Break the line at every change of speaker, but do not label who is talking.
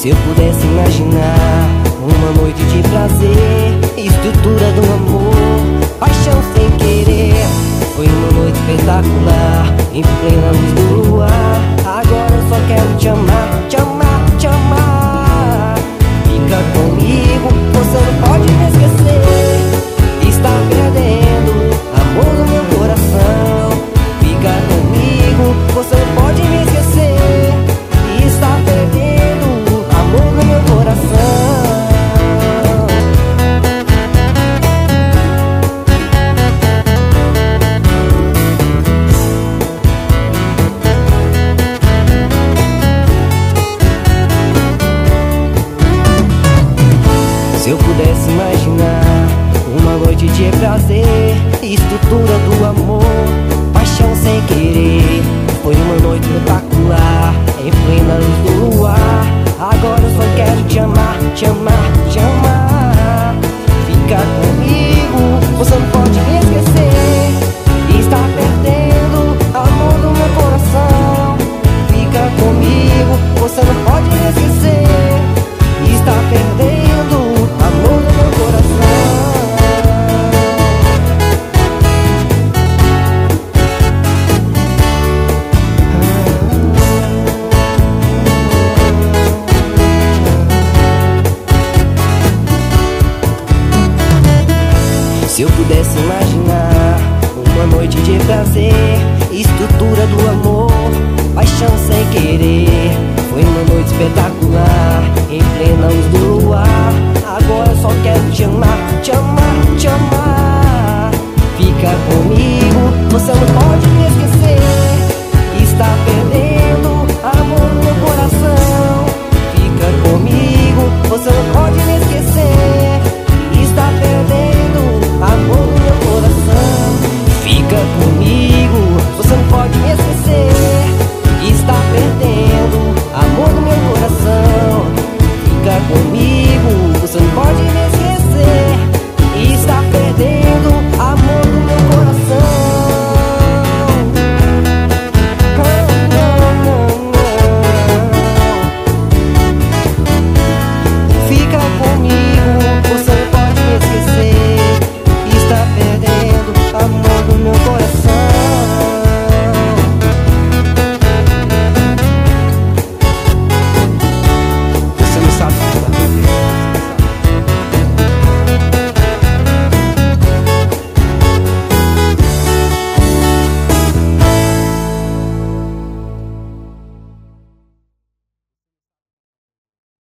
Se eu pudesse imaginar uma noite de prazer, estrutura do amor, paixão sem querer. Foi uma noite espetacular, em plena luz do luar. Agora eu só quero te amar, te amar, te amar. Fica comigo, você não pode me esquecer. Está perdendo amor no meu coração. Fica comigo, você não pode me esquecer. Está perdendo amor no meu coração. Se eu pudesse imaginar uma noite de prazer, estrutura do amor, paixão sem querer. Foi uma noite espetacular, em plena luz do luar. Agora eu só quero te amar, te amar, te amar. Fica comigo, você não pode me esquecer. Está perdendo amor no meu coração. Fica comigo, você não pode me esquecer. Está perdendo amor no meu coração. Se eu pudesse imaginar uma noite de prazer, estrutura do amor, paixão sem querer. Foi uma noite espetacular, em plena luz do luar. Agora eu só quero te amar, te amar, te amar. Fica comigo, você não pode